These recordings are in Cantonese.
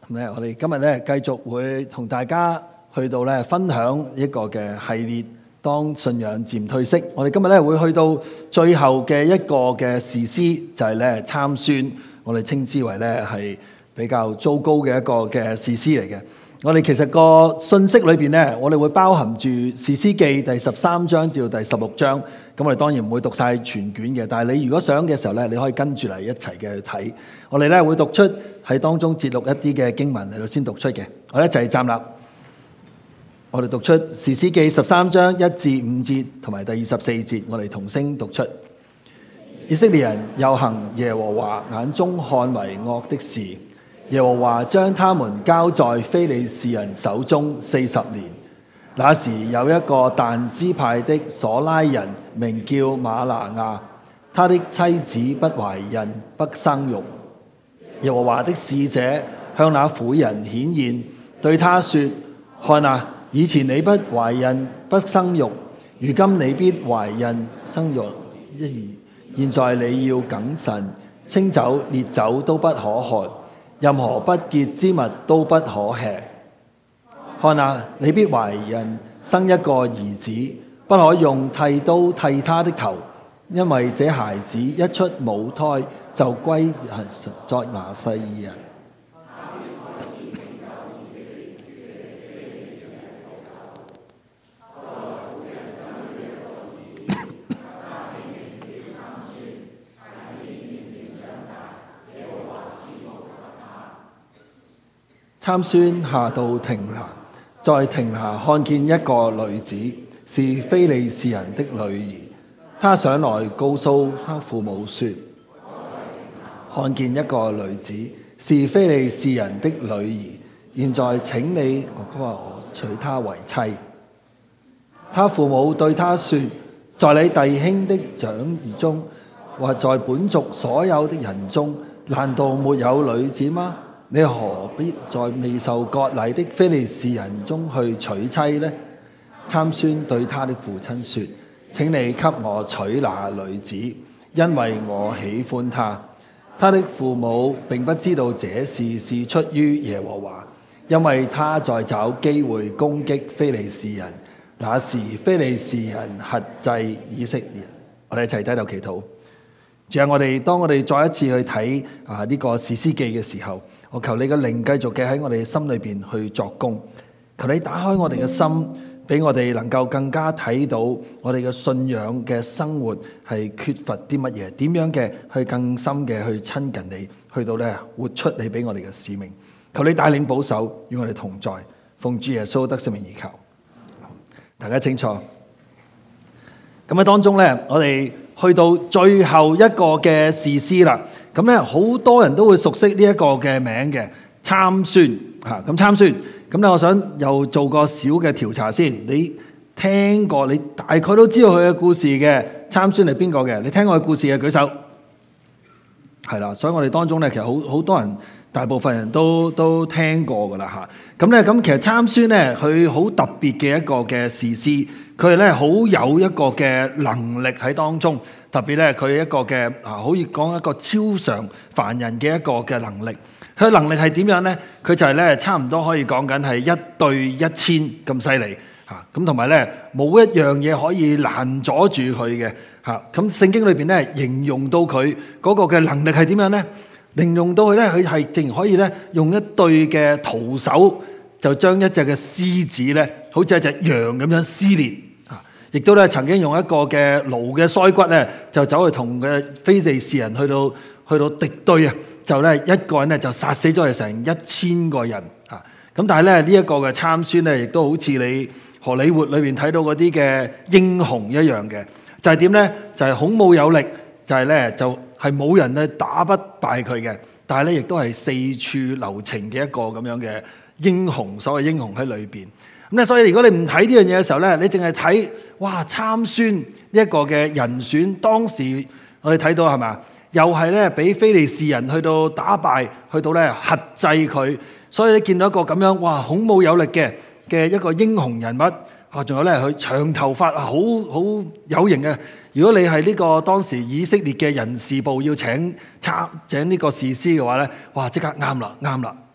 我哋今日咧繼續會同大家去到咧分享一個嘅系列，當信仰漸退色。我哋今日咧會去到最後嘅一個嘅士師，就係咧參孫，我哋稱之為咧係比較糟糕嘅一個嘅士師嚟嘅。我哋其實個信息裏邊咧，我哋會包含住士師記第13章至到第16章。咁我哋當然唔會讀晒全卷嘅，但係你如果想嘅時候咧，你可以跟住嚟一齊嘅去睇。我哋咧會讀出喺當中節錄一啲嘅經文嚟到先讀出嘅。我哋一齊站立，我哋讀出士師記13章1至5節同埋第24節，我哋同聲讀出。以色列人又行耶和華眼中看為惡的事，耶和華將他們交在非利士人手中40年。那時有一個但支派的瑣拉人，名叫瑪拿亞，他的妻子不懷孕不生育。耶和華的使者向那婦人顯現，對他說：看啊，以前你不懷孕不生育，如今你必懷孕生育。現在你要謹慎，清酒烈酒都不可喝，任何不潔之物都不可吃。看啊，你必懷孕生一個兒子，不可用剃刀剃他的頭，因為這孩子一出母胎就歸作拿細耳人。參孫下到亭拿，在亭拿看見一個女子，是非利士人的女兒。他上來告訴他父母說：看見一個女子，是非利士人的女兒。現在請你我娶她為妻。他父母對他說：在你弟兄的長兒中，或在本族所有的人中，難道沒有女子嗎？你何必在未受割禮的非利士人中去娶妻呢？參孫對他的父親說：請你給我娶那女子，因為我喜歡她。他的父母並不知道這事是出於耶和華，因為他在找機會攻擊非利士人。那時非利士人轄制以色列人。我哋一齊低頭祈禱。主啊，當我哋再一次去睇呢個士師記嘅時候，我求你嘅靈繼續嘅喺我哋心裏邊去作工。求你打開我哋嘅心，俾我哋能夠更加睇到我哋嘅信仰嘅生活係缺乏啲乜嘢，點樣嘅去更深嘅去親近你，去到咧活出你俾我哋嘅使命。求你帶領保守，與我哋同在，奉主耶穌得聖名而求。大家清楚。咁喺當中咧，我哋去到最後一個嘅士師啦。咁咧好多人都會熟悉呢一個嘅名嘅參孫嚇。咁參孫，咁咧我想又做個小嘅調查先。你聽過，你大概都知道佢嘅故事嘅參孫係邊個嘅？你聽過佢故事嘅舉手。係啦，所以我哋當中咧其實好多人，大部分人都聽過噶啦嚇。咁其實參孫咧，佢好特別嘅一個嘅士師，佢係咧好有一個嘅能力喺當中。特別咧，佢一個嘅可以講一個超常凡人嘅一個嘅能力。佢嘅能力係點樣咧？佢就係咧差唔多可以講緊係1對1000咁犀利嚇。咁同埋咧冇一樣嘢可以攔阻住佢嘅嚇。咁聖經裏邊咧形容到佢嗰個嘅能力係點樣咧？形容到佢咧，佢係淨可以咧用一對嘅徒手就將一隻嘅獅子咧，好似一隻羊咁樣撕裂。亦都咧曾經用一個嘅驢嘅腮骨咧，就走去同嘅非利士人去到敵對啊！就咧一個人咧就殺死咗成1000個人啊！咁但係咧呢一個嘅參孫咧，亦都好似你荷里活裏邊睇到嗰啲嘅英雄一樣嘅，就係點咧？就係孔武有力，就係咧就係冇人咧打不敗佢嘅，但係咧亦都係四處留情嘅一個咁樣嘅英雄，所謂英雄喺裏邊。咁咧，所以如果你唔睇呢樣嘢嘅時候咧，你淨係睇哇參孫呢一個嘅人選，當時我哋睇到係咪？又係咧俾非利士人去到打敗，去到咧轄制佢。所以你見到一個咁樣哇孔武有力嘅一個英雄人物啊，仲有咧佢長頭髮啊，好有型嘅。如果你係呢個當時以色列嘅人事部要請呢個士師嘅話咧，哇即刻啱啦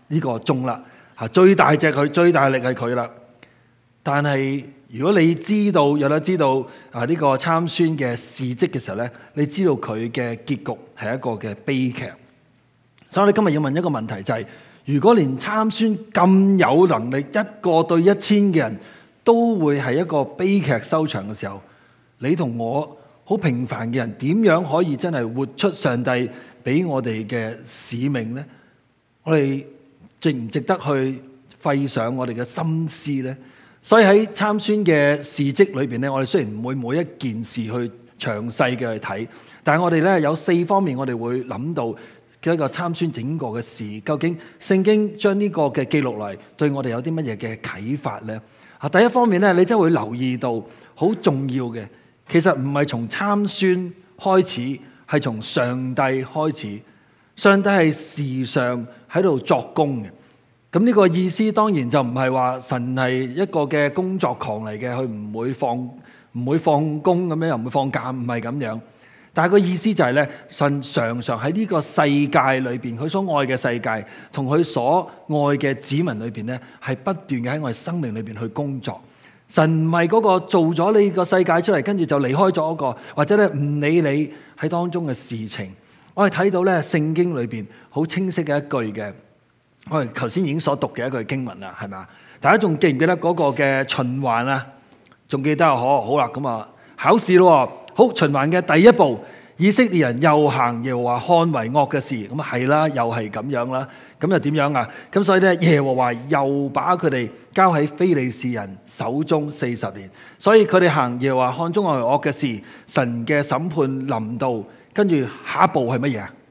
呢個中啦，最大隻佢，最大力係佢啦。但係如果你知道有得知道呢個參孫嘅事蹟嘅時候咧，你知道佢嘅結局係一個嘅悲劇。所以我哋今日要問一個問題，就係如果連參孫咁有能力1個對1000嘅人都會係一個悲劇收場嘅時候，你同我好平凡嘅人點樣可以真係活出上帝俾我哋嘅使命呢？我哋值唔值得去費上我哋嘅心思呢？所以喺參孫嘅事蹟裏邊咧，我哋雖然唔會每一件事去詳細嘅去睇，但係我哋咧有4方面我哋會諗到嘅一個參孫整個嘅事，究竟聖經將呢個嘅記錄嚟對我哋有啲乜嘢嘅啟發呢？第一方面咧，你真係會留意到好重要嘅，其實唔係從參孫開始，係從上帝開始。上帝係時常喺度作工嘅。咁呢個意思當然就唔係話神係一個嘅工作狂嚟嘅，佢唔會放工咁樣，又唔會放假，唔係咁樣。但係個意思就係咧，神常常喺呢個世界裏邊，佢所愛嘅世界同佢所愛嘅子民裏邊咧，係不斷嘅喺我哋生命裏邊去工作。神唔係嗰個做咗呢個世界出嚟，跟住就離開咗一個，或者咧唔理你喺當中嘅事情。我哋睇到咧聖經裏邊好清晰嘅一句嘅，我哋頭先已經所讀嘅一句經文啦，係咪啊？大家仲記唔記得嗰個嘅循環啊？仲記得啊？好啦，咁啊考試咯。好，循環嘅第一步，以色列人又行耶和華看為惡嘅事，咁啊係啦，又係咁樣啦。咁又點樣啊？咁所以咧，耶和華又把佢哋交喺非利士人手中40年。所以佢哋行耶和華看中為惡嘅事，神嘅審判臨到，跟住下一步係乜嘢啊？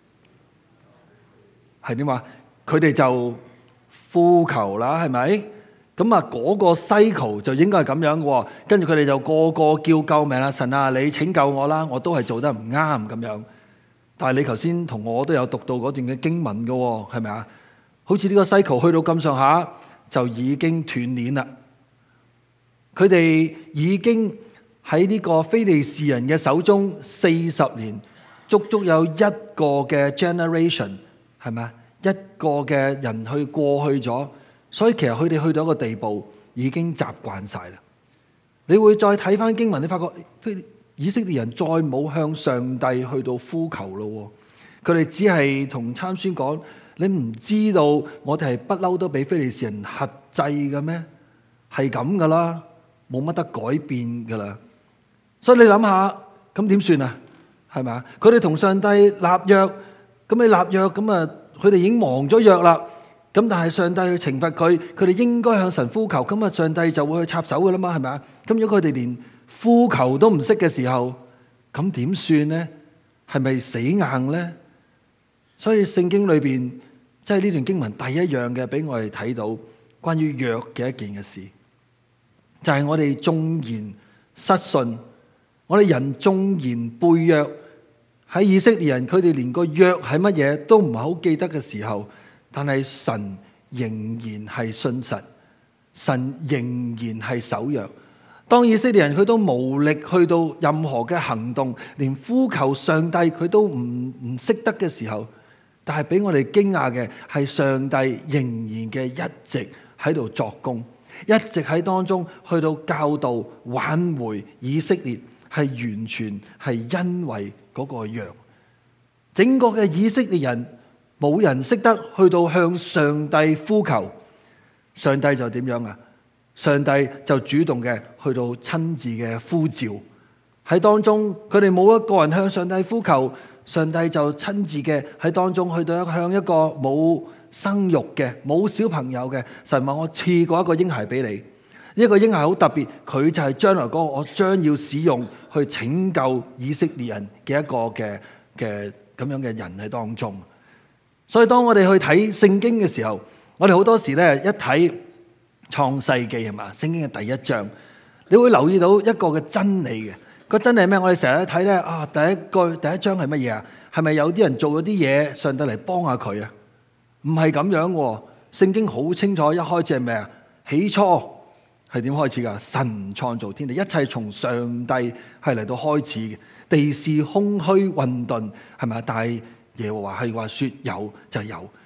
係點話？佢哋就呼求啦，係咪？咁啊，嗰個 cycle 就應該係咁樣嘅喎。跟住佢哋就個個叫救命啦，神啊，你拯救我啦！我都係做得唔啱咁樣。但係你頭先同我都有讀到嗰段嘅經文嘅喎，係咪啊？好似呢個 cycle 去到咁上下就已經斷鏈啦。佢哋已經喺呢個非利士人嘅手中40年，足足有一個嘅 generation， 係咪啊？一個嘅人去過去咗，所以其實佢哋去到一個地步已經習慣晒啦。你會再睇翻經文，你發覺以色列人再冇向上帝去到呼求咯。佢哋只係同參孫講：你唔知道我哋係不嬲都俾非利士人轄制嘅咩？係咁噶啦，冇乜得改變噶啦。所以你諗下，咁點算啊？係咪啊？佢哋同上帝立約，咁你立約咁啊？佢哋已經忘咗約啦，咁但係上帝去懲罰佢，佢哋應該向神呼求，咁啊上帝就會去插手噶啦嘛，係咪啊？咁如果佢哋連呼求都唔識嘅時候，咁點算呢？係咪死硬呢？所以聖經裏邊即係呢段經文第一樣嘅俾我哋睇到關於約嘅一件嘅事，就係我哋縱然失信，我哋人縱然背約。喺以色列人，佢哋連個約係乜嘢都唔係好記得嘅時候，但係神仍然係信實，神仍然係守約。當以色列人佢都無力去到任何嘅行動，連呼求上帝佢都唔識得嘅時候，但係俾我哋驚訝嘅係上帝仍然嘅一直喺度作工，一直喺當中去到教導挽回以色列，係完全係因為嗰個約。整個嘅以色列人冇人識得去到向上帝呼求，上帝就點樣啊？上帝就主動嘅去到親自嘅呼召喺當中，佢哋冇一個人向上帝呼求，上帝就親自嘅喺當中去到向一個冇生育嘅冇小朋友嘅神話，我賜過一個嬰孩俾你。呢個嬰孩好特別，佢就係將來嗰個我將要使用去拯救以色列人嘅一個嘅咁樣嘅人喺當中。所以當我哋去睇聖經嘅時候，我哋好多時咧一睇創世記係嘛，聖經嘅第一章，你會留意到一個嘅真理嘅。個真理係咩？我哋成日睇咧啊，第一章係乜嘢啊？係咪有啲人做咗啲嘢，上帝嚟幫下佢啊？唔係咁樣喎。聖經好清楚，一開始係咩啊？起初係點開始噶？神創造天地，一切從上帝係嚟到開始嘅。地是空虛混沌，係咪？但係耶和華係話說有就有。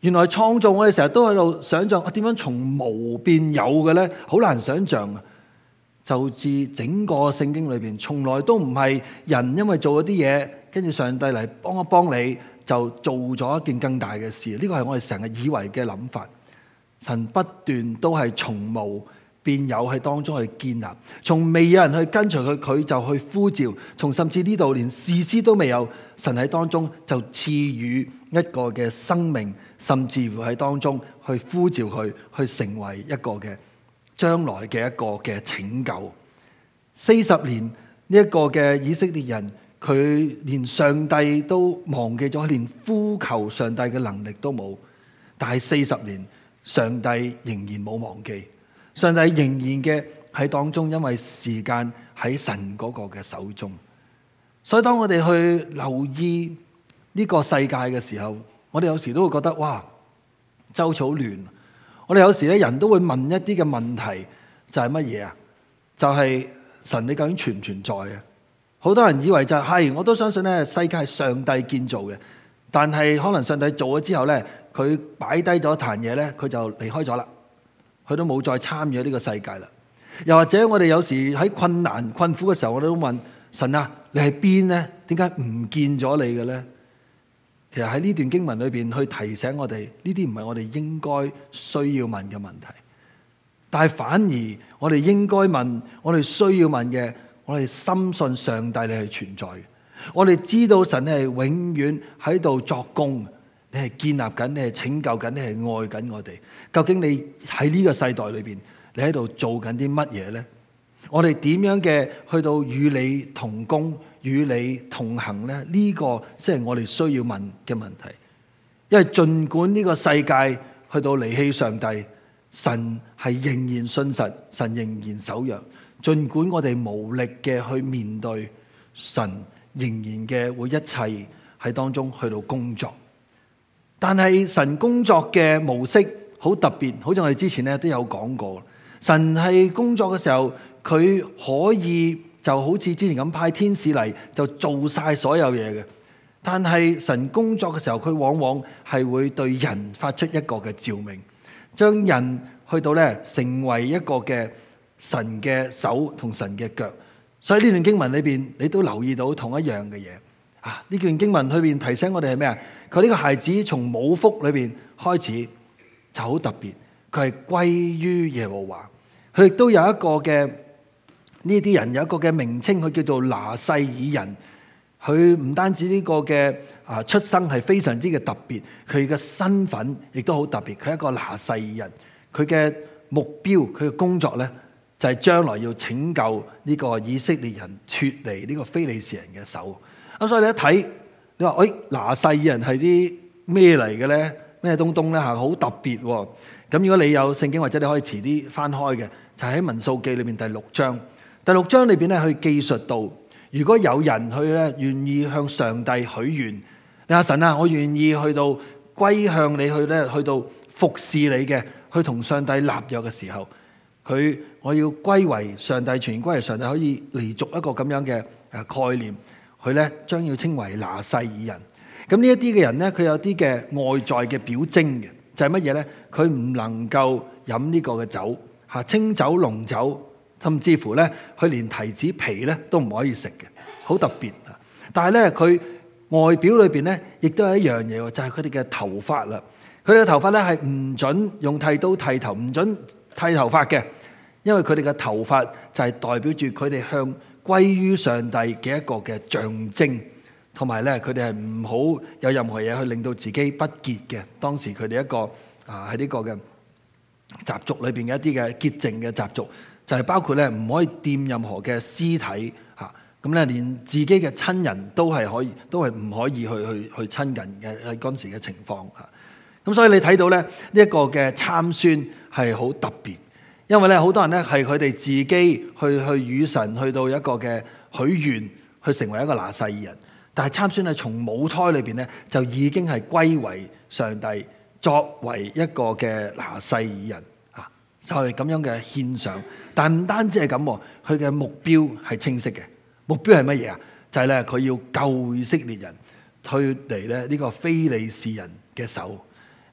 原來創造我哋成日都喺度想象，點樣從無變有嘅咧？好難想象啊！就似整個聖經裏邊，從來都唔係人因為做咗啲嘢，跟住上帝嚟幫一幫你，就做咗一件更大嘅事。呢個係我哋成日以為嘅諗法。神不斷都係從無變有喺當中去建立，從未有人去跟隨佢，佢就去呼召；從甚至呢度連士師都未有，神喺當中就賜予一個嘅生命，甚至乎喺當中去呼召佢，去成為一個嘅將來嘅一個嘅拯救。40年呢一個嘅以色列人，佢連上帝都忘記咗，連呼求上帝嘅能力都冇。但係40年，上帝仍然冇忘記，上帝仍然嘅喺當中，因為時間喺神嗰個嘅手中。所以當我哋去留意呢個世界嘅時候，我哋有時都會覺得哇，周草亂。我哋有時咧，人都會問一啲嘅問題，就係乜嘢啊？就係神你究竟存唔存在啊？好多人以為就係，我都相信咧，世界係上帝建造嘅，但係可能上帝做咗之後咧，佢擺低咗壇嘢咧，佢就離開咗啦，佢都冇再參與呢個世界啦。又或者我哋有時喺困難困苦嘅時候，我哋都問神啊，你喺邊呢？點解唔見咗你嘅咧？其實喺呢段經文裏邊去提醒我哋，呢啲唔係我哋應該需要問嘅問題，但係反而我哋應該問，我哋需要問嘅，我哋深信上帝你係存在嘅，我哋知道神係永遠喺度作工，你係建立緊，你係拯救緊，你係愛緊我哋。究竟你喺呢個世代裏邊，你喺度做緊啲乜嘢呢？我哋點樣嘅去到與你同工，與你同行呢？呢個先係我哋需要問嘅問題。因為盡管呢個世界去到離棄上帝，神係仍然信實，神仍然守約。盡管我哋無力嘅去面對，神仍然嘅會一切喺當中去到工作。但係神工作嘅模式好特別，好似我哋之前咧都有講過。神係工作嘅時候，佢可以就好似之前咁派天使嚟就做晒所有嘢嘅。但係神工作嘅時候，佢往往係會對人發出一個嘅召命，將人去到咧成為一個嘅神嘅手同神嘅腳。所以呢段經文裏邊，你都留意到同一樣嘅嘢啊！呢段經文裏邊提醒我哋係咩啊？佢呢個孩子從母腹裏邊開始就好特別，佢係歸於耶和華。佢亦都有一個嘅呢啲人有一個嘅名稱，佢叫做拿細耳人。佢唔單止呢個嘅出生係非常之嘅特別，佢嘅身份亦都好特別。佢係一個拿細耳人，佢嘅目標，佢嘅工作咧就係將來要拯救呢個以色列人脫離呢個非利士人嘅手。咁所以你一睇，你話拿細耳人係啲咩嚟嘅咧？咩東東咧嚇？好特別喎！咁如果你有聖經或者你可以遲啲翻開嘅，就喺民數記裏面第6章。第6章裏邊咧，去記述到，如果有人去咧願意向上帝許願，你話神啊，我願意去到歸向你去咧，去到服侍你嘅，去同上帝立約嘅時候，我要歸為上帝，全然歸為上帝，可以嚟續一個咁樣嘅概念，佢咧將要稱為拿細耳人。咁呢一啲嘅人咧，佢有啲嘅外在嘅表徵嘅，就係乜嘢咧？佢唔能夠飲呢個嘅酒，清酒、濃酒，甚至乎咧，佢連提子皮咧都唔可以食嘅，好特別啊！但係咧，佢外表裏邊咧，亦都係一樣嘢喎，就係佢哋嘅頭髮啦。佢哋嘅頭髮咧係唔準用剃刀剃頭，唔準剃頭髮嘅，因為佢哋嘅頭髮就係代表住佢哋向歸於上帝嘅一個嘅象徵。同埋咧，佢哋係唔好有任何嘢去令到自己不潔嘅。當時佢哋一個喺呢個嘅習俗裏邊嘅一啲嘅潔淨嘅習俗，就係包括咧唔可以掂任何嘅屍體嚇。咁咧，連自己嘅親人都係可以，都係唔可以去親近嘅喺嗰陣時嘅情況嚇。咁所以你睇到咧呢一個嘅參孫係好特別，因為咧好多人咧係佢哋自己去與神去到一個嘅許願，去成為一個拿細耳人。但係參孫係從母胎裏邊咧，就已經係歸為上帝，作為一個嘅拿細耳人啊，就係咁樣嘅獻上。但係唔單止係咁，佢嘅目標係清晰嘅。目標係乜嘢啊？就係咧佢要救以色列人脫離咧呢個非利士人嘅手。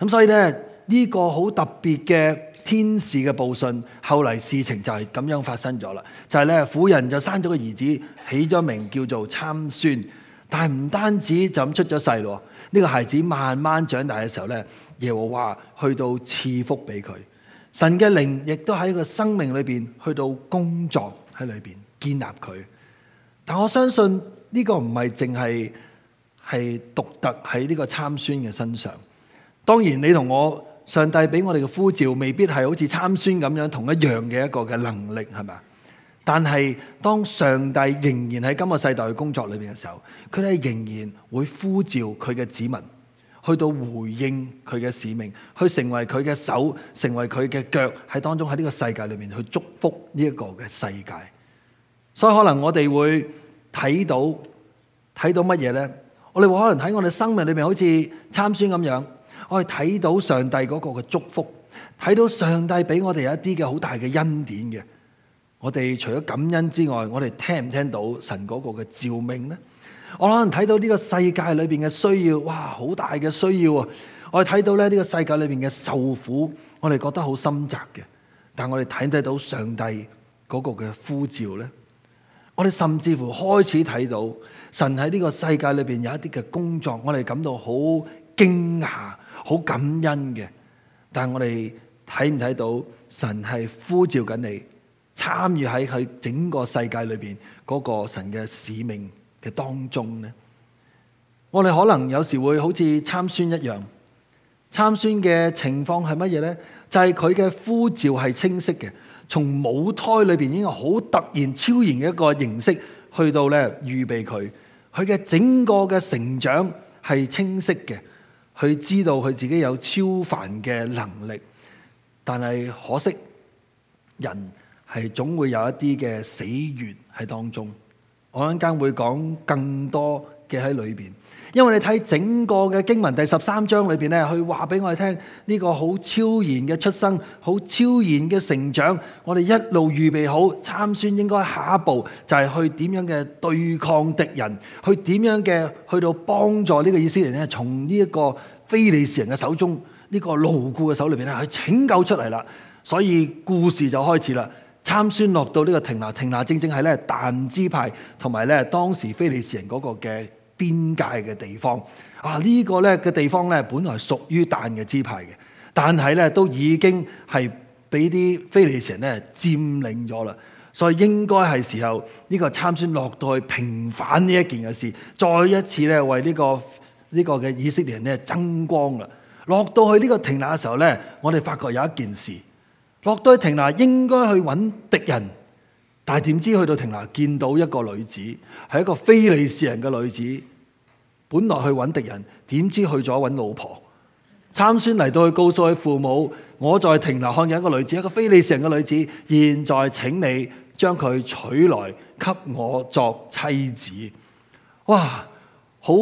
咁所以咧呢個好特別嘅天使嘅報信，後嚟事情就係咁樣發生咗啦。就係咧婦人就生咗個兒子，起咗名叫做參孫。但係唔單止就咁出咗世咯，呢個孩子慢慢長大嘅時候咧，耶和華去到賜福俾佢，神嘅靈亦都喺個生命裏邊去到工作喺裏邊建立佢。但我相信呢個唔係淨係獨特喺呢個參孫嘅身上。當然你同我，上帝俾我哋嘅呼召未必係好似參孫咁樣同一樣嘅一個嘅能力，係咪？但係當上帝仍然喺今個世代嘅工作裏邊嘅時候，佢哋仍然會呼召佢嘅子民去到回應佢嘅使命，去成為佢嘅手，成為佢嘅腳，喺當中喺呢個世界裏面去祝福呢一個嘅世界。所以可能我哋會睇到乜嘢呢？我哋會可能喺我哋生命裏面好似參孫咁樣，我哋睇到上帝嗰個嘅祝福，睇到上帝俾我哋有一啲嘅好大嘅恩典嘅。我哋除咗感恩之外，我哋聽唔聽到神嗰個嘅召命呢？我可能睇到呢個世界裏邊嘅需要，哇，好大嘅需要啊！我哋睇到咧呢個世界裏邊嘅受苦，我哋覺得好深責嘅。但我哋睇唔睇到上帝嗰個嘅呼召呢？我哋甚至乎開始睇到神喺呢個世界裏邊有一啲嘅工作，我哋感到好驚訝、好感恩嘅。但係我哋睇唔睇到神係呼召緊你，參與喺佢整個世界裏邊嗰個神嘅使命嘅當中呢？我哋可能有時會好似參孫一樣，參孫嘅情況係乜嘢呢？就係佢嘅呼召係清晰嘅，從母胎裏邊已經好突然超然嘅一個形式去到咧預備佢嘅整個嘅成長係清晰嘅，佢知道佢自己有超凡嘅能力，但係可惜人係總會有一啲嘅死穴喺當中。我陣間會講更多嘅喺裏邊，因為你睇整個嘅經文第13章裏邊咧，佢話俾我哋聽呢個好超然嘅出生，好超然嘅成長。我哋一路預備好參孫應該下一步就係去點樣嘅對抗敵人，去點樣嘅去到幫助呢個以色列人咧，從呢一個非利士人嘅手中，呢個牢固嘅手裏邊咧，去拯救出嚟啦。所以故事就開始啦。參孫落到呢個亭拿，亭拿正正係咧但支派同埋咧當時非利士人嗰個嘅邊界嘅地方啊。呢個咧嘅地方咧本來屬於但嘅支派嘅，但係咧都已經係俾啲非利士人咧佔領咗啦。所以應該係時候呢個參孫落到去平反呢一件嘅事，再一次咧為呢個嘅以色列人咧爭光啦。落到去呢個亭拿嘅時候咧，我哋發覺有一件事。落到去亭拿應該去揾敵人，但係點知去到亭拿見到一個女子，係一個非利士人嘅女子。本來去揾敵人，點知去咗揾老婆。參孫嚟到去告訴佢父母，我在亭拿看見一個女子，一個非利士人嘅女子，現在請你將佢娶來給我作妻子。哇，好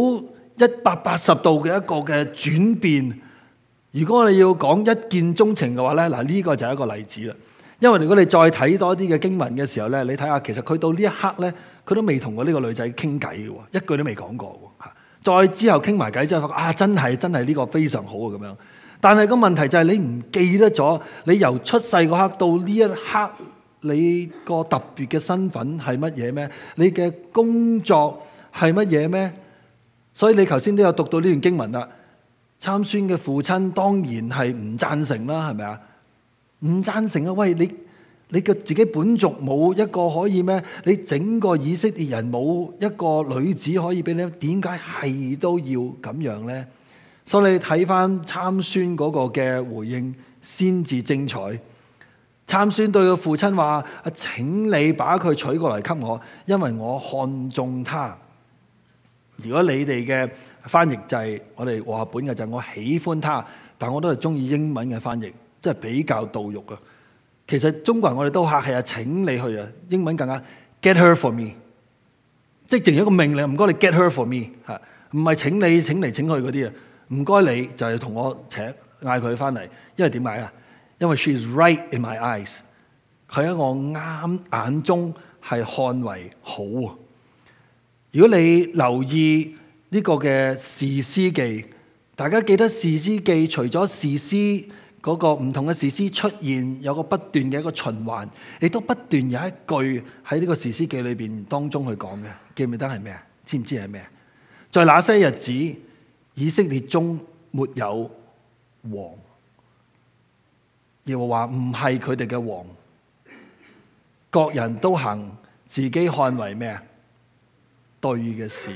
180度嘅一個嘅轉變。如果我哋要講一見鐘情嘅話咧，嗱，呢個就係一個例子啦。因為如果你再睇多啲嘅經文嘅時候咧，你睇下其實佢到呢一刻咧，佢都未同過呢個女仔傾偈嘅喎，一句都未講過喎。再之後傾埋偈之後，發覺啊，真係呢個非常好啊咁樣。但係個問題就係你唔記得咗，你由出世嗰刻到呢一刻，你個特別嘅身份係乜嘢咩？你嘅工作係乜嘢咩？所以你頭先都有讀到呢段經文啦。參孫嘅父親當然係唔贊成啦，係咪啊？唔贊成啊！喂，你嘅自己本族冇一個可以咩？你整個以色列人冇一個女子可以俾你，點解係都要咁樣呢？所以你睇翻參孫嗰個嘅回應先至精彩。參孫對個父親話：請你把佢娶過嚟給我，因為我看中他。如果你哋嘅翻譯就係我哋和合本嘅就係我喜歡他，但我都係中意英文嘅翻譯，即係比較到肉啊。其實中國人我哋都客氣啊，請你去啊，英文更加 get her for me， 即係淨係一個命令，唔該你 get her for me 嚇，唔係請你請嚟請去嗰啲啊，唔該你就係同我嗌佢翻嚟，因為點解啊？因為 she is right in my eyes， 佢喺我啱眼中係看為好啊。如果你留意呢個嘅士師記大家記得士師記，除咗士師嗰個唔同嘅士師出現，有個不斷嘅一個循環，亦都不斷有一句喺呢個士師記裏邊當中去講嘅，記唔記得係咩啊？知唔知係咩啊？在那些日子，以色列中沒有王，耶和華唔係佢哋嘅王，各人都行自己看為咩啊？對嘅事，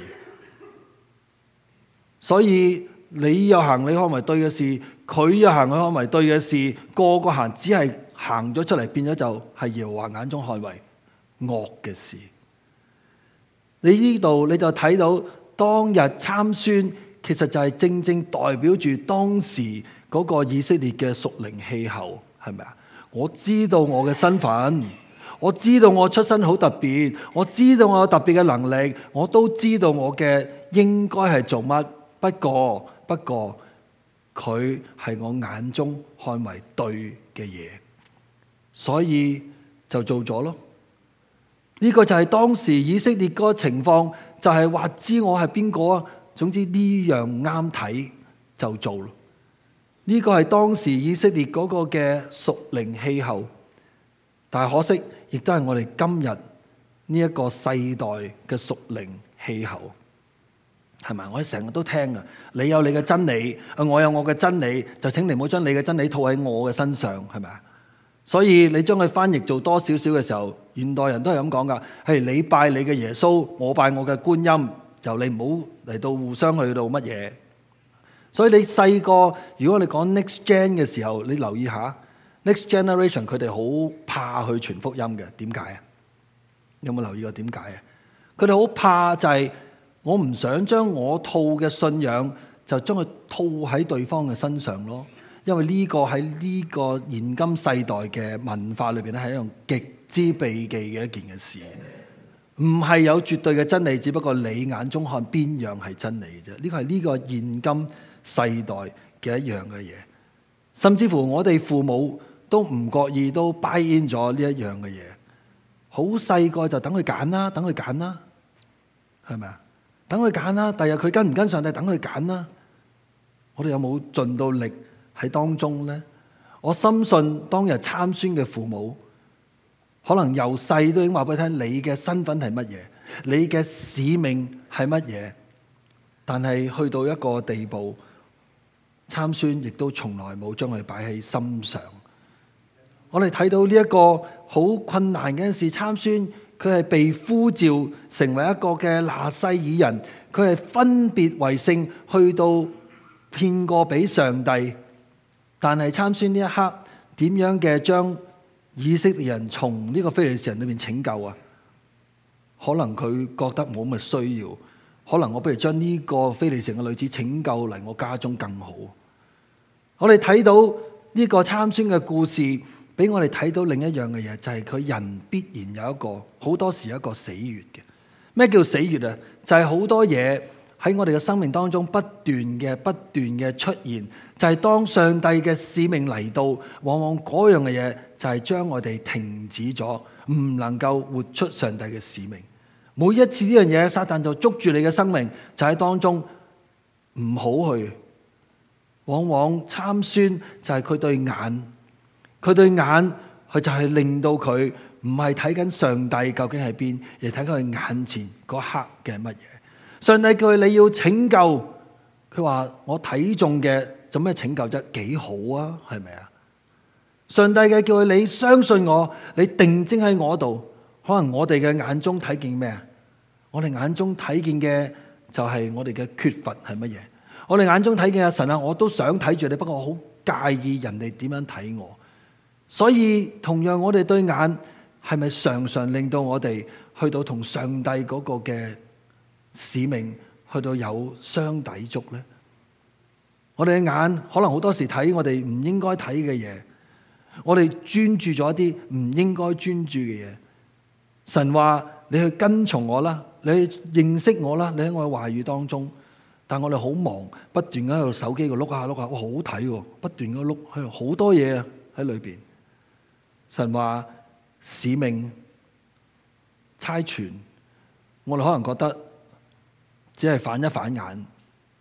所以你又行你看為對嘅事，佢又行佢看為對嘅事，個個行只係行咗出嚟，變咗就係耶和華眼中看為惡嘅事。你呢度你就睇到當日參孫其實就係正正代表住當時嗰個以色列嘅屬靈氣候，係咪啊？我知道我嘅身份，我知道我出身好特別，我知道我有特別嘅能力，我都知道我嘅應該係做乜。不過佢係我眼中看為對嘅嘢，所以就做咗咯。呢個就係當時以色列嗰個情況，就係話知我係邊個啊？總之呢樣啱睇就做咯。呢個係當時以色列嗰個嘅屬靈氣候，但係可惜，亦都係我哋今日呢一個世代嘅屬靈氣候，係咪？我哋成日都聽啊，你有你嘅真理，我有我嘅真理，就請你唔好將你嘅真理套喺我嘅身上，係咪啊？所以你將佢翻譯做多少少嘅時候，現代人都係咁講噶，係你拜你嘅耶穌，我拜我嘅觀音，就你唔好嚟到互相去到乜嘢。所以你細個，如果你講 next gen 嘅時候，你留意下 next generation 佢哋好怕去傳福音嘅，點解啊？有冇留意過點解啊？佢哋好怕就係我唔想將我套嘅信仰就將佢套喺對方嘅身上咯。因為呢個喺呢個現今世代嘅文化裏邊咧，係一樣極之避忌嘅一件嘅事。唔係有絕對嘅真理，只不過你眼中看邊樣係真理嘅啫。呢個係呢個現今世代嘅一樣嘅嘢。甚至乎我哋父母都唔覺意都 buy in 咗呢一樣嘅嘢。好細個就等佢揀啦，等佢揀啦，係咪啊？等佢揀啦，第日佢跟唔跟上帝，等佢揀啦。我哋有冇盡到力喺當中呢？我深信當日參孫嘅父母，可能由細都已經話俾佢聽，你嘅身份係乜嘢，你嘅使命係乜嘢。但係去到一個地步，參孫亦都從來冇將佢擺喺心上。我哋睇到呢一個好困難嘅事，參孫佢係被呼召成為一個嘅拿細耳人，佢係分別為聖，去到騙過俾上帝。但係參孫呢一刻點樣嘅將以色列人從呢個非利士人裏面拯救啊？可能佢覺得冇乜需要，可能我不如將呢個非利士人嘅女子拯救嚟我家中更好。我哋睇到呢個參孫嘅故事，俾我哋睇到另一樣嘅嘢，就係佢人必然有一個好多時有一個死穴嘅。咩叫死穴啊？就係好多嘢喺我哋嘅生命當中不斷嘅出現，就係當上帝嘅使命嚟到，往往嗰樣嘅嘢就係將我哋停止咗，唔能夠活出上帝嘅使命。每一次呢樣嘢，撒旦就捉住你嘅生命，就喺當中唔好去。往往參孫就係佢對眼，佢就係令到佢唔係睇緊上帝究竟喺邊，而睇佢眼前嗰刻嘅乜嘢。上帝叫佢你要拯救，佢話我睇中嘅做咩拯救啫？幾好啊，係咪啊？上帝嘅叫佢你相信我，你定睛喺我度。可能我哋嘅眼中睇見咩啊？我哋眼中睇見嘅就係我哋嘅缺乏係乜嘢？我哋眼中睇見阿神啊，我都想睇住你，不過我好介意人哋點樣睇我。所以同樣我哋對眼係咪常常令到我哋去到同上帝嗰個嘅使命去到有相抵觸呢？我哋嘅眼可能好多時睇我哋唔應該睇嘅嘢，我哋專注咗一啲唔應該專注嘅嘢。神話你去跟從我啦，你去認識我啦，你喺我嘅話語當中。但我哋好忙，不斷喺度手機度碌下碌下，哇，好睇喎！不斷咁碌，喺度好多嘢啊喺裏邊。神話使命差傳，我哋可能覺得只係反一反眼，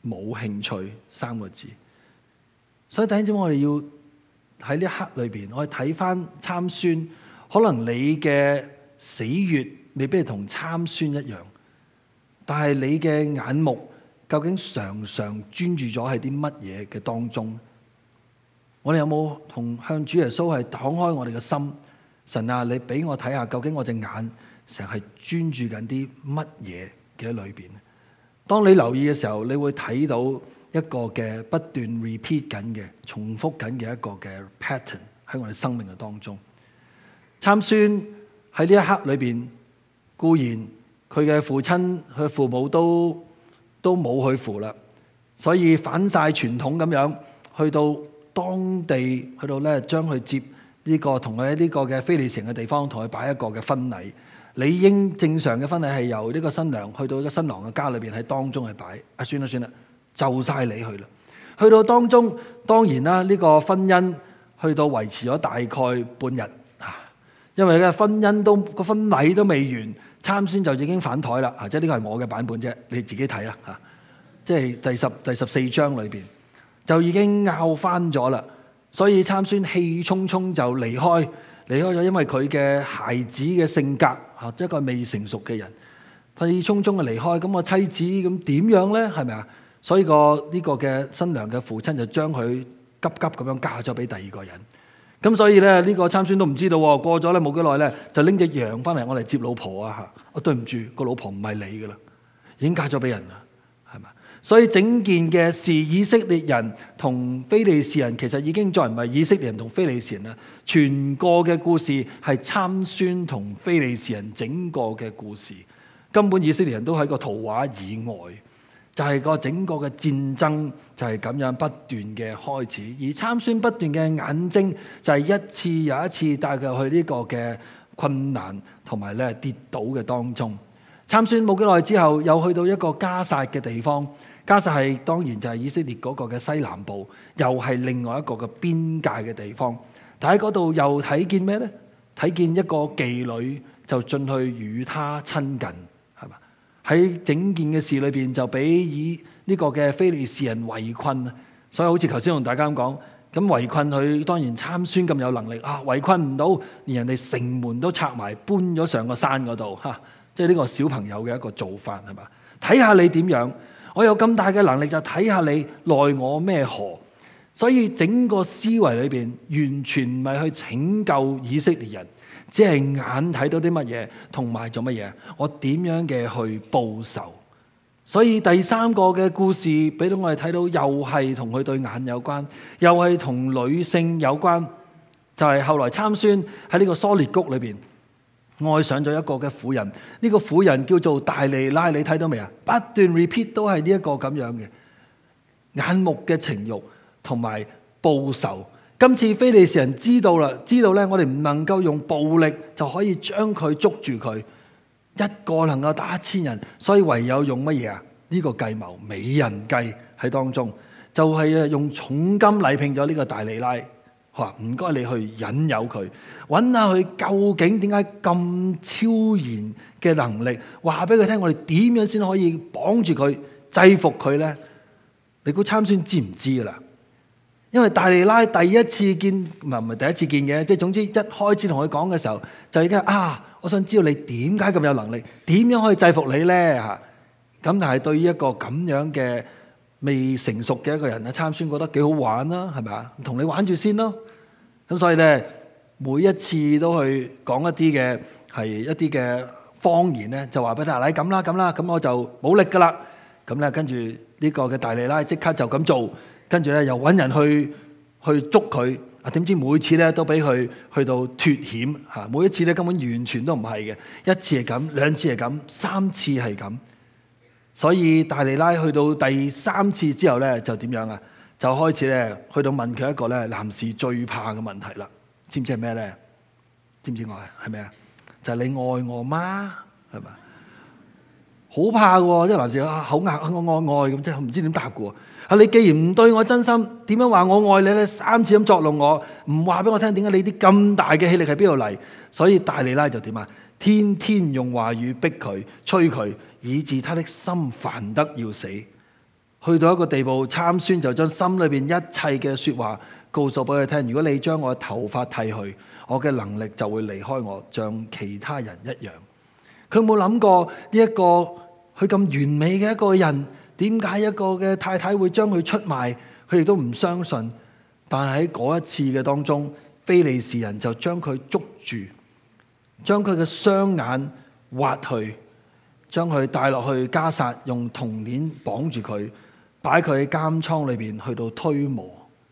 冇興趣三個字。所以弟兄姊妹，我哋要喺呢一刻裏邊，我哋睇翻參孫，可能你嘅死穴未必係同參孫一樣，但係你嘅眼目究竟常常專注咗喺啲乜嘢嘅當中？我哋有冇向主耶穌係敞開我哋嘅心？神啊，你俾我睇下，究竟我隻眼成日係專注緊啲乜嘢嘅裏邊？當你留意嘅時候，你會睇到一個嘅不斷 repeat 緊嘅、重複緊嘅一個嘅 pattern 喺我哋生命嘅當中。參孫喺呢一刻裏邊，固然佢嘅父親、佢父母都冇去扶啦，所以反晒傳統咁樣去到當地，去到咧將佢接呢個同佢喺呢個嘅非利士人嘅地方，同佢擺一個嘅婚禮。理應正常嘅婚禮係由呢個新娘去到呢個新郎嘅家裏邊喺當中去擺。算啦，就晒你去啦。去到當中，當然啦，呢個婚姻去到維持咗大概半日啊，因為嘅婚禮都未完，參孫就已經反台啦。即係呢個係我嘅版本啫，你自己睇啦嚇。即係第14章裏邊就已經拗翻咗啦，所以參孫氣沖沖就離開咗，因為佢嘅孩子嘅性格嚇，一個未成熟嘅人，氣沖沖嘅離開。咁個妻子咁點樣咧？係咪啊？所以呢個嘅新娘嘅父親就將佢急急咁樣嫁咗俾第二個人。咁所以咧呢個參孫都唔知道喎，過咗咧冇幾耐咧就拎隻羊翻嚟，我嚟接老婆啊嚇！對唔住，個老婆唔係你噶啦，已經嫁咗俾人啦，係咪？所以整件嘅事，以色列人同非利士人其實已經再唔係以色列人同非利士人啦。全個嘅故事係參孫同非利士人整個嘅故事，根本以色列人都喺個圖畫以外，就係個整個嘅戰爭就係咁樣不斷嘅開始。而參孫不斷嘅眼睛就係一次又一次帶佢去呢個嘅困難同埋咧跌倒嘅當中。參孫冇幾耐之後又去到一個迦薩嘅地方。迦薩係當然就係以色列嗰個嘅西南部，又係另外一個嘅邊界嘅地方。但喺嗰度又睇見咩呢？睇見一個妓女就進去與他親近，係嘛？喺整件嘅事裏邊就俾呢個嘅非利士人圍困，所以好似頭先同大家咁講，咁圍困佢當然參孫咁有能力啊，圍困唔到，連人哋城門都拆埋，搬咗上個山嗰度嚇，即係呢個小朋友嘅一個做法係嘛？睇下你點樣？我有咁大嘅能力，就睇下你奈我咩何。所以整個思維裏邊完全唔係去拯救以色列人，只係眼睇到啲乜嘢，同埋做乜嘢，我點樣嘅去報仇。所以第三個嘅故事俾到我哋睇到，又係同佢對眼有關，又係同女性有關，就係後來參孫喺呢個梳列谷裏邊愛上咗一個嘅婦人，呢個婦人叫做大利拉，你睇到未啊？不斷 repeat 都係呢一個咁樣嘅眼目嘅情慾同埋報仇。今次非利士人知道啦，知道咧我哋唔能夠用暴力就可以將佢捉住佢，一個能夠打1000人，所以唯有用乜嘢啊？呢個計謀美人計喺當中，就係用重金禮聘咗呢個大利拉。話唔該你去引誘佢，揾下佢究竟點解咁超然嘅能力，話俾佢聽，我哋點樣先可以綁住佢制服佢呢？你估參孫知唔知噶啦？因為大利拉第一次見，唔係第一次見嘅，即係總之一開始同佢講嘅時候，就已經我想知道你點解咁有能力，點樣可以制服你呢？嚇咁，但係對於一個咁樣嘅未成熟嘅一個人，參孫覺得幾好玩啦，係咪啊？同你玩住先咯。咁所以咧，每一次都去講一啲嘅係一啲嘅謊言咧，就話俾大家咁啦，咁我就冇力噶啦。咁咧，跟住呢個嘅大利拉即刻就咁做，跟住咧又揾人去捉佢。點知每次咧都俾佢去到脫險嚇，每一次咧根本完全都唔係嘅，一次係咁，兩次係咁，三次係咁。所以大利拉去到第3次之後咧，就點樣啊？就開始咧去到問佢一個咧男士最怕嘅問題啦。知唔知係咩咧？知唔知愛係咩啊？就係你愛我嗎？係咪？好怕嘅喎，即係男士口硬我愛咁，即係唔知點答嘅喎。你既然唔對我真心，點樣話我愛你咧？3次咁作弄我，唔話俾我聽點解你啲咁大嘅氣力喺邊度嚟？所以大利拉就點啊？天天用話語逼佢、催佢，以致他的心煩得要死。 去到一個地步，參孫就將心裏邊一切嘅說話告訴俾佢聽。如果你將我嘅頭髮剃去，我嘅能力就會離開我，像其他人一樣。佢冇諗過呢一個佢咁完美嘅一個人，點解一個嘅太太會將佢出賣？佢亦都唔相信。但喺嗰一次嘅當中，非利士人就將佢捉住，將佢嘅雙眼挖去，將佢帶落去迦薩，用銅鏈綁住佢，擺佢喺監倉裏邊去到推磨。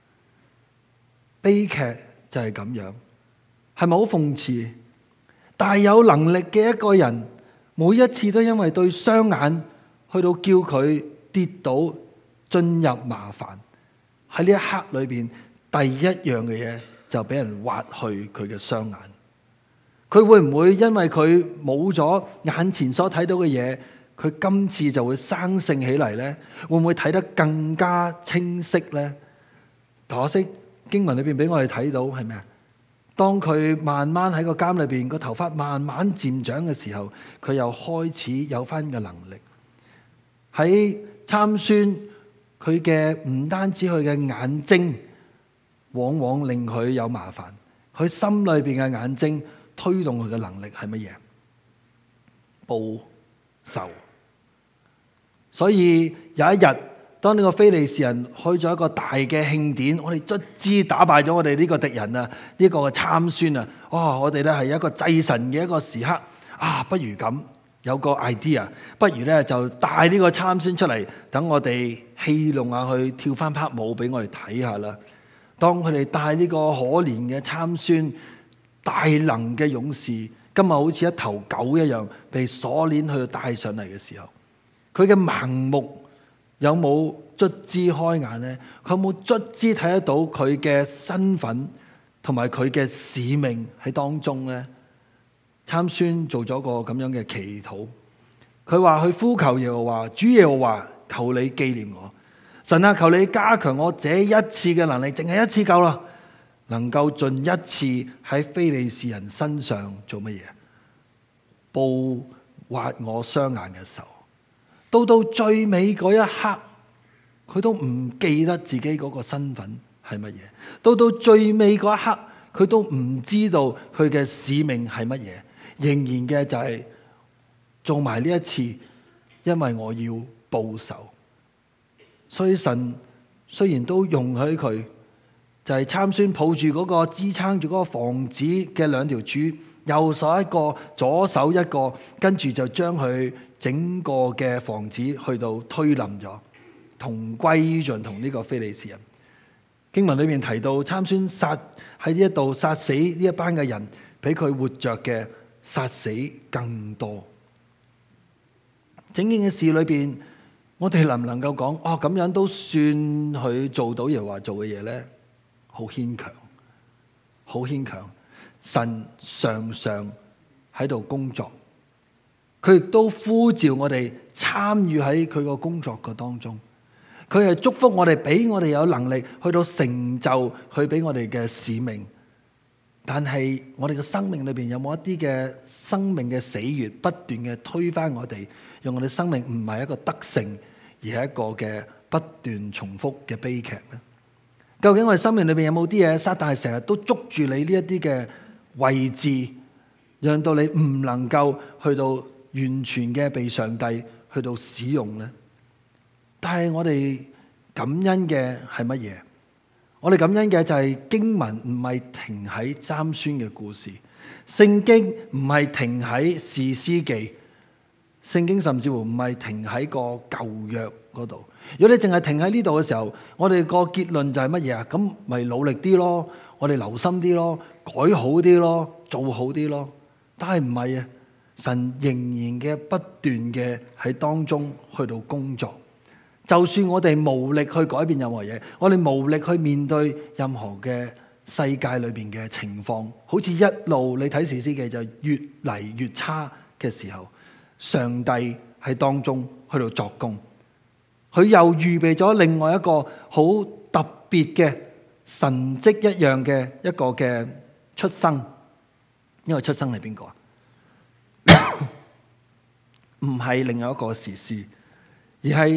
悲劇就係咁樣，係咪好諷刺？大有能力嘅一個人，每一次都因為對雙眼去到叫佢跌倒，進入麻煩。喺呢一刻裏邊，第一樣嘅嘢就俾人挖去佢嘅雙眼。佢會唔會因為佢冇咗眼前所睇到嘅嘢，佢今次就會生性起嚟呢？會唔會睇得更加清晰呢？可惜經文裏邊俾我哋睇到係咩啊？當佢慢慢喺個監裏邊，個頭髮慢慢漸長嘅時候，佢又開始有翻嘅能力。喺參孫，佢嘅唔單止佢嘅眼睛往往令佢有麻煩，佢心裏邊嘅眼睛推動佢嘅能力係乜嘢？報仇。所以有一日，當呢個非利士人開咗一個大嘅慶典，我哋卒之打敗咗我哋呢個敵人啊！呢個嘅參孫啊，我哋咧係一個祭神嘅一個時刻啊！不如咁有個 idea， 不如咧就帶呢個參孫出嚟，等我哋戲弄下佢，跳翻拍舞俾我哋睇下啦。當佢哋帶呢個可憐嘅參孫，大能嘅勇士，今日好似一頭狗一樣被鎖鏈去帶上嚟嘅時候，佢嘅盲目有冇卒之開眼呢？佢有冇卒之睇得到佢嘅身份同埋佢嘅使命喺當中呢？參孫做咗個咁樣嘅祈禱，佢話去呼求耶和華，主耶和華，求你紀念我。神啊，求你加強我這一次嘅能力，淨係一次夠啦，能夠盡一次喺非利士人身上做乜嘢？報挖我雙眼嘅仇。到最尾嗰一刻，佢都唔記得自己嗰個身份係乜嘢。到最尾嗰一刻，佢都唔知道佢嘅使命係乜嘢。仍然嘅就係做埋呢一次，因為我要報仇。所以神雖然都容許佢，就係參孫抱住嗰個支撐住嗰個房子嘅兩條柱，右手一個，左手一個，跟住就將佢整個嘅房子去到推冧咗，同歸於盡同呢個非利士人。經文裏面提到參孫喺呢一度殺死呢一班嘅人，比佢活着嘅殺死更多。整件嘅事裏邊，我哋能唔能夠講咁樣都算佢做到耶和華做嘅嘢呢？好牽強，好牽強。神常常喺度工作，佢亦都呼召我哋參與喺佢個工作嘅當中。佢係祝福我哋，俾我哋有能力去到成就佢俾我哋嘅使命。但係我哋嘅生命裏邊有冇一啲嘅生命嘅死穴，不斷嘅推翻我哋，讓我哋生命唔係一個得勝，而係一個嘅不斷重複嘅悲劇呢？究竟我哋生命裏邊有冇啲嘢，撒旦係成日都捉住你呢一啲嘅位置，讓到你唔能夠去到完全嘅被上帝去到使用呢？但係我哋感恩嘅係乜嘢？我哋感恩嘅就係經文唔係停喺參孫嘅故事，聖經唔係停喺士師記，聖經甚至乎唔係停喺個舊約嗰度。如果你淨係停喺呢度嘅時候，我哋個結論就係乜嘢啊？咁咪努力啲咯，我哋留心啲咯，改好啲咯，做好啲咯。但係唔係啊，神仍然嘅不斷嘅喺當中去到工作。就算我哋無力去改變任何嘢，我哋無力去面對任何嘅世界裏邊嘅情況，好似一路你睇士師記就越嚟越差嘅時候，上帝喺當中去到作工，佢又預備咗另外一個好特別嘅神蹟一樣嘅一個嘅出生。因為出生係邊個啊？唔係另外一個士師，而係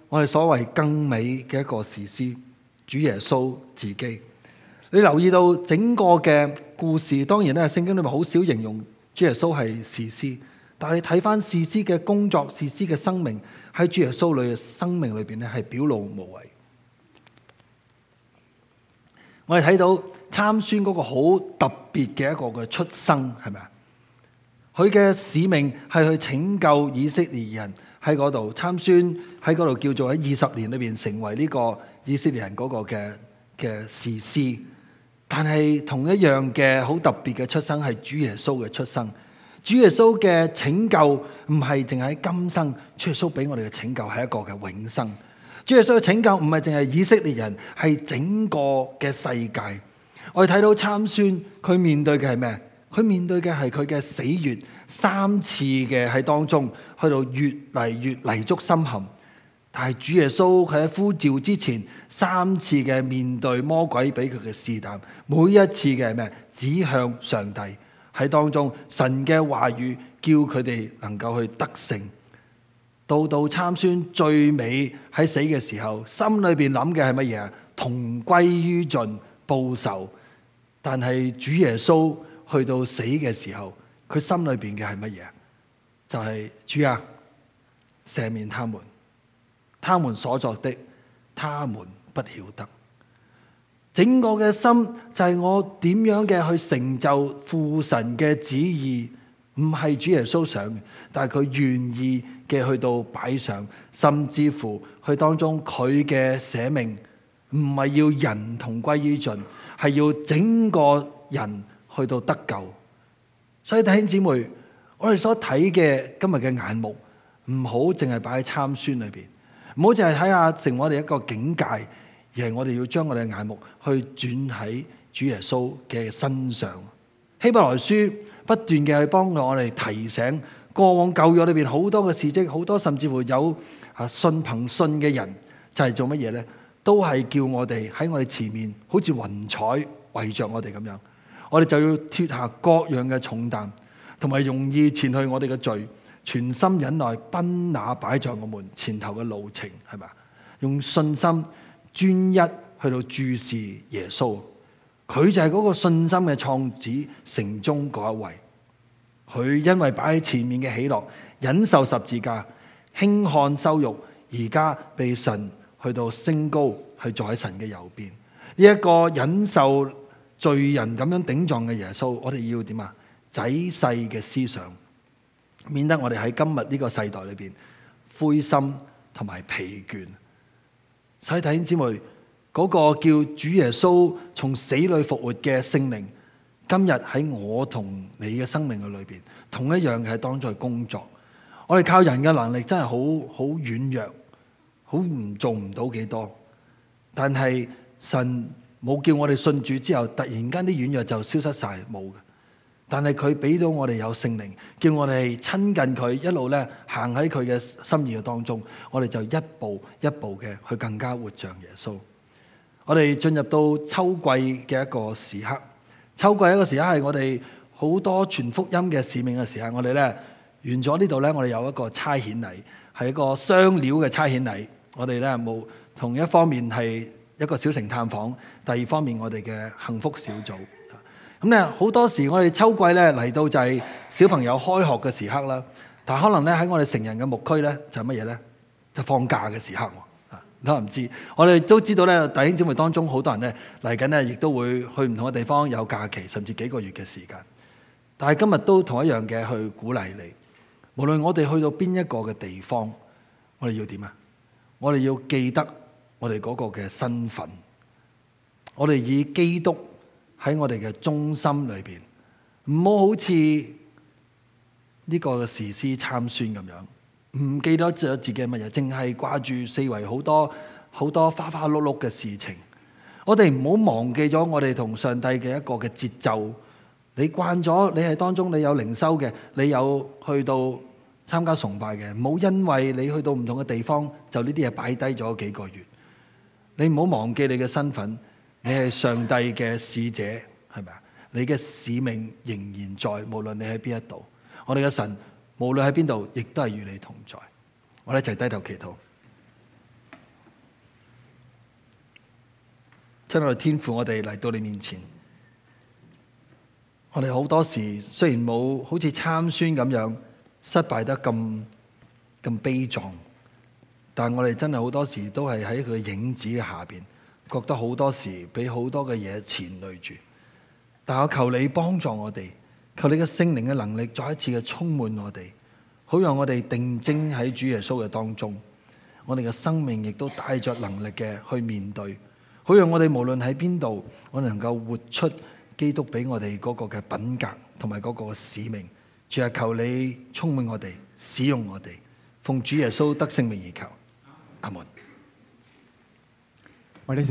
我哋所謂更美嘅一個士師，主耶穌自己。你留意到整個嘅故事，當然咧聖經裏面好少形容主耶穌係士師，但係你睇翻士師嘅工作、士師嘅生命喺主耶穌裏嘅生命裏邊咧係表露無遺。我哋睇到參孫嗰個好特別嘅一個嘅出生，係咪啊？佢嘅使命係去拯救以色列人喺嗰度。參孫喺嗰度叫做喺20年裏邊成為呢個以色列人嗰個嘅士師。但係同一樣嘅好特別嘅出生係主耶穌嘅出生。主耶穌嘅拯救唔係淨係喺今生，主耶穌俾我哋嘅拯救係一個嘅永生。主耶穌嘅拯救唔係淨係以色列人，係整個嘅世界。我哋睇到參孫佢面對嘅係咩？佢面對嘅係佢嘅死穴，3次嘅喺當中去到越嚟越泥足深陷。但係主耶穌佢喺呼召之前3次嘅面對魔鬼俾佢嘅試探，每一次嘅係咩？指向上帝喺當中，神嘅話語叫佢哋能夠去得勝。到參孫最尾喺死嘅時候，心裏邊諗嘅係乜嘢啊？同歸於盡，報仇。但係主耶穌去到死嘅時候，佢心裏邊嘅係乜嘢？就係主啊，赦免他們，他們所作的，他們不曉得。整個嘅心就係我點樣嘅去成就父神嘅旨意，唔係主耶穌想嘅，但係佢願意嘅去到擺上，甚至乎去當中佢嘅捨命，唔係要人同歸於盡，係要整個人去到得救。所以弟兄姊妹，我哋所睇嘅今日嘅眼目，唔好淨係擺喺參孫裏邊，唔好淨係睇下成我哋一個境界，而係我哋要將我哋嘅眼目去轉喺主耶穌嘅身上。希伯來書不斷嘅去幫我哋提醒，過往舊約裏邊好多嘅事蹟，好多甚至乎有信憑信嘅人，就係做乜嘢呢？都係叫我哋喺我哋前面，好似雲彩圍着我哋咁樣。我哋就要脫下各樣嘅重擔，同埋容易前去我哋嘅罪，全心忍耐奔那擺在我們前頭嘅路程，係咪？用信心專一去到注視耶穌，佢就係嗰個信心嘅創始成終嗰一位。佢因為擺喺前面嘅喜樂，忍受十字架，輕看羞辱，而家被神去到升高，去坐喺神嘅右邊。呢一個忍受罪人咁樣頂撞嘅耶穌，我哋要點啊？仔細嘅思想，免得我哋喺今日呢個世代裏邊灰心同埋疲倦。所以弟兄姊妹，嗰個叫主耶穌從死裏復活嘅聖靈，今日喺我同你嘅生命嘅裏邊，同一樣嘅係當在工作。我哋靠人嘅能力真係好軟弱，好做唔到幾多。但係神冇叫我哋信主之後，突然間啲軟弱就消失晒，冇嘅。但係佢俾到我哋有聖靈，叫我哋親近佢，一路咧行喺佢嘅心意嘅當中，我哋就一步一步嘅去更加活像耶穌。我哋進入到秋季嘅一個時刻，秋季一個時刻係我哋好多傳福音嘅使命嘅時刻。我哋咧完咗呢度咧，我哋有一個差遣禮，係一個雙料嘅差遣禮。我哋咧冇同一方面係一個小城探訪，第二方面我哋嘅幸福小組。咁咧好多時我哋秋季咧嚟到就係小朋友開學嘅時刻啦，但係可能咧喺我哋成人嘅牧區咧就係乜嘢咧？就放假嘅時刻。可能唔知，我哋都知道咧，弟兄姊妹當中好多人咧嚟緊咧，亦都會去唔同嘅地方有假期，甚至幾個月嘅時間。但係今日都同一樣嘅去鼓勵你，無論我哋去到邊一個嘅地方，我哋要點啊？我哋要記得我哋嗰個嘅身份，我哋以基督喺我哋嘅中心裏邊，唔好好似呢個嘅士師參孫咁樣。唔記得咗自己係乜嘢，淨係掛住四圍好多花花碌碌嘅事情。我哋唔好忘記咗我哋同上帝嘅一個嘅節奏。你慣咗，你係當中你有靈修嘅，你有去到參加崇拜嘅，唔好因為你去到唔同嘅地方，就呢啲嘢擺低咗幾個月。你唔好忘記你嘅身份，你係上帝嘅使者，係咪啊？你嘅使命仍然在，無論你喺邊一度。我哋嘅神無論喺邊度，亦都係與你同在。我哋一齊低頭祈禱。 真係天父，我哋嚟到你面前，我哋好多時雖然冇好似參孫咁樣失敗得咁悲壯，但我哋真係好多時都係喺佢嘅影子嘅下邊，覺得好多時俾好多嘅嘢纏累住。但我求你幫助我哋，求你嘅聖靈嘅能力再一次嘅充滿我哋，好讓我哋定睛喺主耶穌嘅當中，我哋嘅生命亦都帶着能力嘅去面對，好讓我哋無論喺邊度，我哋能夠活出基督俾我哋嗰個嘅品格同埋嗰個使命。主啊，求你充滿我哋，使用我哋，奉主耶穌得聖名而求，阿門。